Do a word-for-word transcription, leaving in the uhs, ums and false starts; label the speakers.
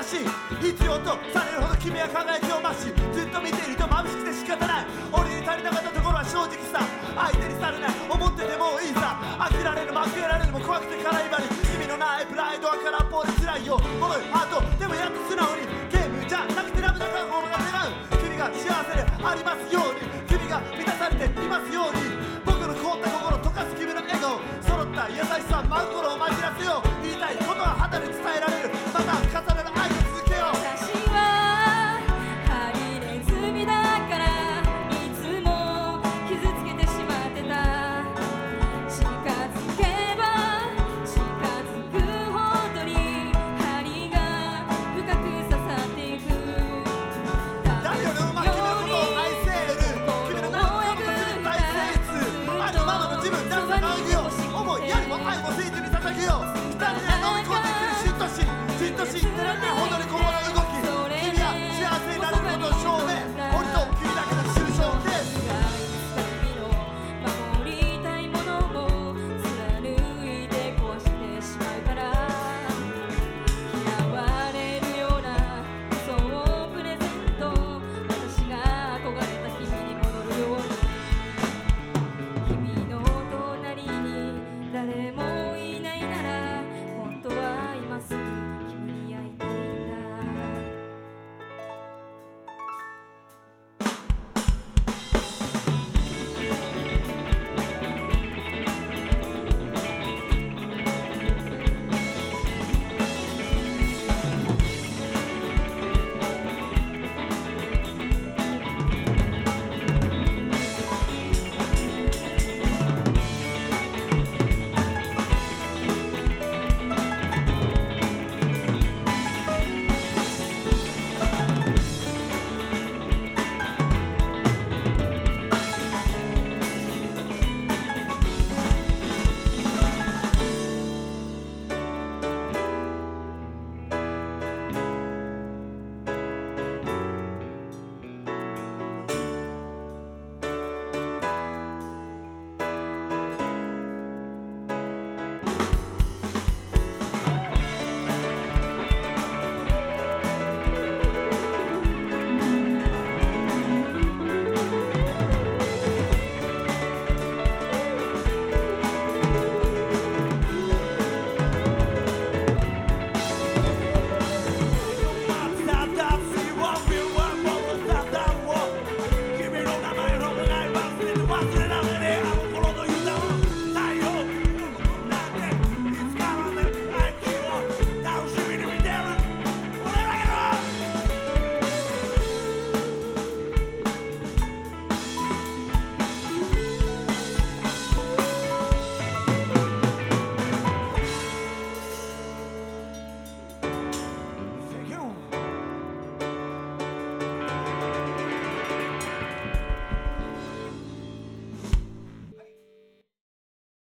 Speaker 1: しい必要とされるほど君は輝きを増しずっと見ていると眩しくて仕方ない俺に足りなかったところは正直さ相手にされない思っててもいいさ飽きられる負けられるも怖くて辛いばり君のないプライドは空っぽで辛いよ脆いハートでもやっと素直にゲームじゃなくてラブだから心が願う君が幸せでありますように君が満たされていますように僕の凍った心溶かす君の笑顔揃った優しさ真心を混じらせよう言いたいことは肌で伝えられるまた重なる愛を続けよう
Speaker 2: 私はハリネズミだからいつも傷つけてしまってた近づけば近づくほどに針が深く刺さっていく
Speaker 1: 誰よりも君のことを愛せる君の何もかもが全て大切あるままの自分だってあげよう思いやりも愛も誠実に捧げよう二人で飲み込んでくる嫉妬心嫉妬心ってなんだ